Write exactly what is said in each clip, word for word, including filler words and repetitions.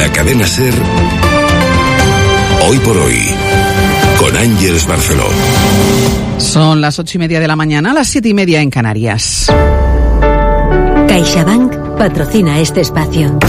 la cadena SER, Hoy por Hoy, con Ángeles Barceló. Son las ocho y media de la mañana, las siete y media en Canarias. CaixaBank patrocina este espacio.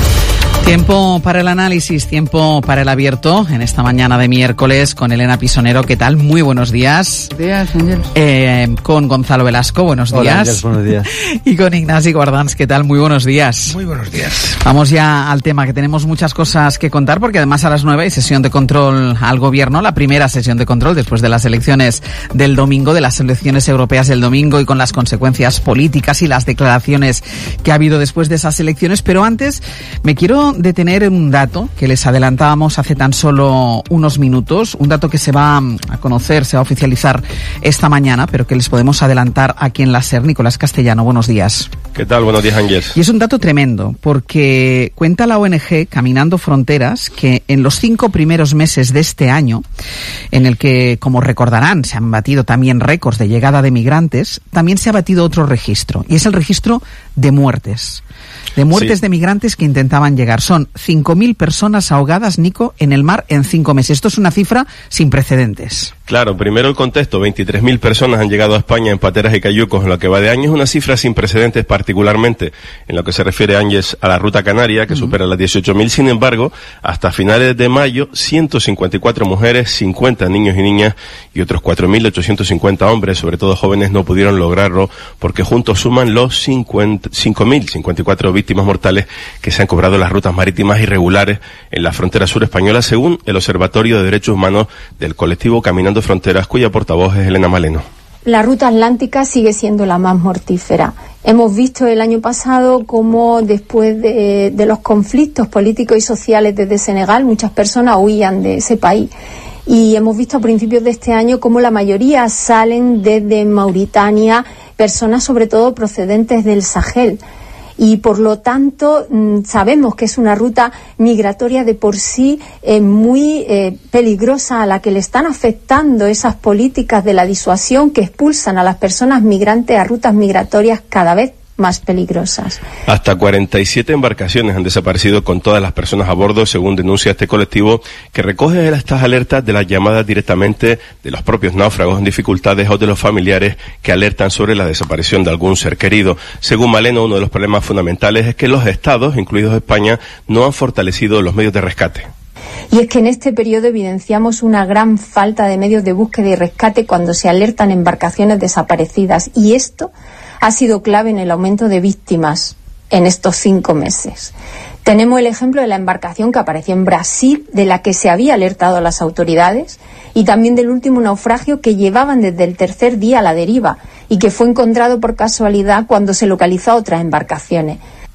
Tiempo para el análisis, tiempo para el abierto en esta mañana de miércoles con Elena Pisonero. ¿Qué tal? Muy buenos días. Buenos días, Ángel. Eh, con Gonzalo Velasco, buenos Hola, días. Ángel, buenos días. Y con Ignasi Guardans, ¿qué tal? Muy buenos días. Muy buenos días. Vamos ya al tema, que tenemos muchas cosas que contar, porque además a las nueve hay sesión de control al gobierno, la primera sesión de control después de las elecciones del domingo, de las elecciones europeas del domingo, y con las consecuencias políticas y las declaraciones que ha habido después de esas elecciones. Pero antes me quiero detener en un dato que les adelantábamos hace tan solo unos minutos, un dato que se va a conocer, se va a oficializar esta mañana, pero que les podemos adelantar aquí en la SER. Nicolás Castellano, buenos días. ¿Qué tal? Buenos días, Ángeles. Y es un dato tremendo, porque cuenta la O N G Caminando Fronteras que en los cinco primeros meses de este año, en el que, como recordarán, se han batido también récords de llegada de migrantes, también se ha batido otro registro, y es el registro de muertes. De muertes sí. de migrantes que intentaban llegar. Son cinco mil personas ahogadas, Nico, en el mar en cinco meses. Esto es una cifra sin precedentes. Claro, primero el contexto. veintitrés mil personas han llegado a España en pateras y cayucos en lo que va de año. Es una cifra sin precedentes, particularmente en lo que se refiere, Ángeles, a la ruta canaria, que uh-huh. supera las dieciocho mil. Sin embargo, hasta finales de mayo, ciento cincuenta y cuatro mujeres, cincuenta niños y niñas y otros cuatro mil ochocientos cincuenta hombres, sobre todo jóvenes, no pudieron lograrlo, porque juntos suman los cinco mil cincuenta y cuatro víctimas mortales que se han cobrado las rutas marítimas irregulares en la frontera sur española, según el Observatorio de Derechos Humanos del colectivo Caminando Fronteras, cuya portavoz es Elena Maleno. La ruta atlántica sigue siendo la más mortífera. Hemos visto el año pasado cómo después de, de los conflictos políticos y sociales desde Senegal, muchas personas huían de ese país. Y hemos visto a principios de este año cómo la mayoría salen desde Mauritania, personas sobre todo procedentes del Sahel. Y por lo tanto sabemos que es una ruta migratoria de por sí eh, muy eh, peligrosa, a la que le están afectando esas políticas de la disuasión que expulsan a las personas migrantes a rutas migratorias cada vez más peligrosas. Hasta cuarenta y siete embarcaciones han desaparecido con todas las personas a bordo, según denuncia este colectivo, que recoge estas alertas de las llamadas directamente de los propios náufragos en dificultades o de los familiares que alertan sobre la desaparición de algún ser querido. Según Maleno, uno de los problemas fundamentales es que los estados, incluidos España, no han fortalecido los medios de rescate. Y es que en este periodo evidenciamos una gran falta de medios de búsqueda y rescate cuando se alertan embarcaciones desaparecidas, y esto ha sido clave en el aumento de víctimas en estos cinco meses. Tenemos el ejemplo de la embarcación que apareció en Brasil, de la que se había alertado a las autoridades, y también del último naufragio que llevaban desde el tercer día a la deriva y que fue encontrado por casualidad cuando se localizó a otras embarcaciones.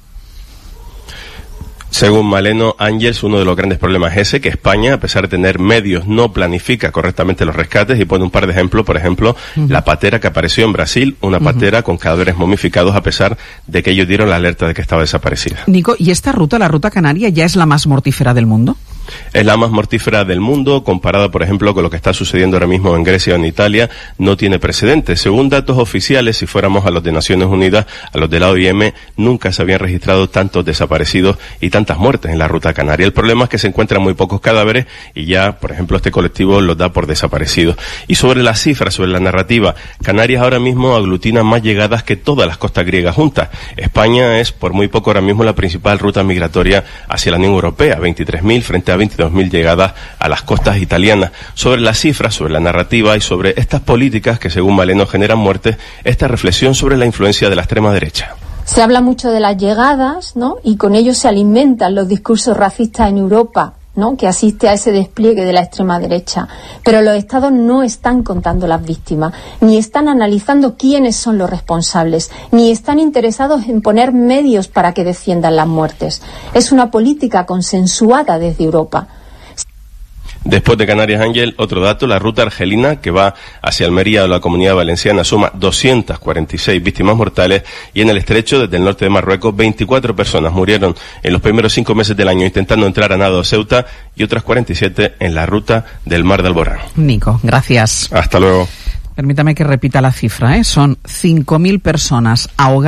Según Maleno, Ángeles, uno de los grandes problemas es ese, que España, a pesar de tener medios, no planifica correctamente los rescates, y pone un par de ejemplos. Por ejemplo, uh-huh. la patera que apareció en Brasil, una patera uh-huh. con cadáveres momificados, a pesar de que ellos dieron la alerta de que estaba desaparecida. Nico, ¿y esta ruta, la ruta canaria, ya es la más mortífera del mundo? Es la más mortífera del mundo, comparada, por ejemplo, con lo que está sucediendo ahora mismo en Grecia o en Italia. No tiene precedentes. Según datos oficiales, si fuéramos a los de Naciones Unidas, a los de la O I M, nunca se habían registrado tantos desaparecidos y tantas muertes en la ruta canaria. El problema es que se encuentran muy pocos cadáveres y ya, por ejemplo, este colectivo los da por desaparecidos. Y sobre las cifras, sobre la narrativa, Canarias ahora mismo aglutina más llegadas que todas las costas griegas juntas. España es, por muy poco ahora mismo, la principal ruta migratoria hacia la Unión Europea, veintitrés mil frente a veintidós mil llegadas a las costas italianas. Sobre las cifras, sobre la narrativa y sobre estas políticas que, según Maleno, generan muertes, esta reflexión sobre la influencia de la extrema derecha. Se habla mucho de las llegadas, ¿no? Y con ello se alimentan los discursos racistas en Europa, ¿no? Que asiste a ese despliegue de la extrema derecha. Pero los estados no están contando las víctimas, ni están analizando quiénes son los responsables, ni están interesados en poner medios para que desciendan las muertes. Es una política consensuada desde Europa. Después de Canarias, Ángel, otro dato, la ruta argelina que va hacia Almería o la Comunidad Valenciana suma doscientas cuarenta y seis víctimas mortales, y en el estrecho, desde el norte de Marruecos, veinticuatro personas murieron en los primeros cinco meses del año intentando entrar a nado a Ceuta, y otras cuarenta y siete en la ruta del Mar de Alborán. Nico, gracias. Hasta luego. Permítame que repita la cifra, ¿eh? Son cinco mil personas ahogadas